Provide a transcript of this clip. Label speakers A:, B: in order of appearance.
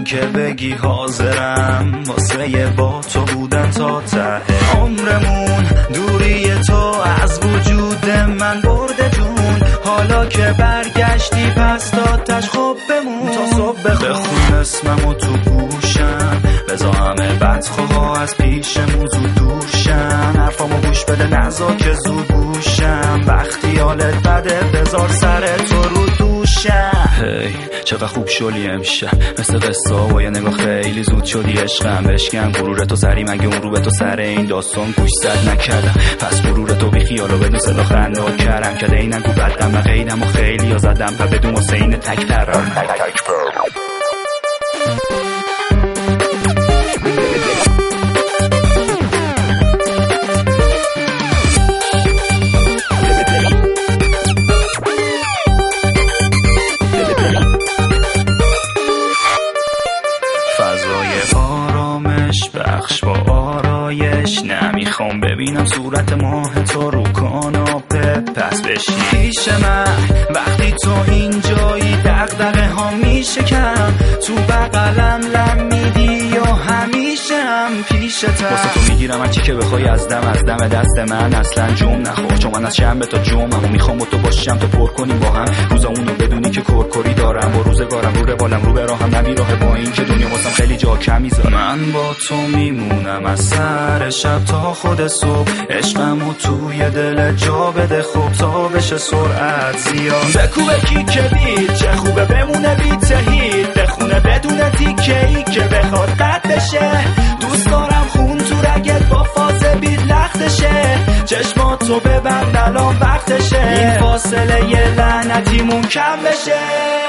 A: که بگی حاضرم واسه با تو بودن تا ته عمرمون. دوری تو از وجود من برده جون، حالا که برگشتی پس دادش خوب بمون تا صبح بخون اسممو تو گوشم، بذار همه بدخواه از پیشمون زود دوشم، حرفامو گوش بده نزا که زود گوشم، وقتی حالت بده بذار سر تو رو دوشم. هی چقدر خوب شلی امشب، مثل قصه و یه نگاه خیلی زود شدی عشقم، بشکن غرورتو سری مگه اون رو به تو سر این داستان گوش زد نکردم، پس غرورتو بی خیالو بدون صدا خنده کردم که دینا گو بدم و قیدم و خیلی ها زدم و بدون حسین تک پرم. فضای آرامش بخش با آرایش، نمیخوام ببینم صورت ماه تو رو کاناپه، پس بشین پیش من وقتی تو اینجایی، دغدغه ها میشه کم، تو بغلم لم میدی یا همیشه هم پیشتم، واسه تو میگیرم هرچی که بخوای از دم دست من، اصلا جم نخور چون من از شنبه تا جمعم و میخوام با تو باشم تا پر کنیم با هم روزامونو بدونی که کرکری دارم با روزگارم رو روالم رو به راهم نمی راه با این که دنیا واسم خیلی جا کمی زاره. من با تو میمونم از سر شب تا خود صبح، عشقمو توی دل جا بده خوب تا بشه سرعت زیاد، بکوبه کیک بیت چه خوبه بمونه بیت هیت، بخونه بدون تیکه ای که بخواد قد بشه، دوست دارم خون تو رگت با فاز بیت لختشه، چشماتو ببند الان وقتشه، این فاصله یه لعنتیمون کم بشه.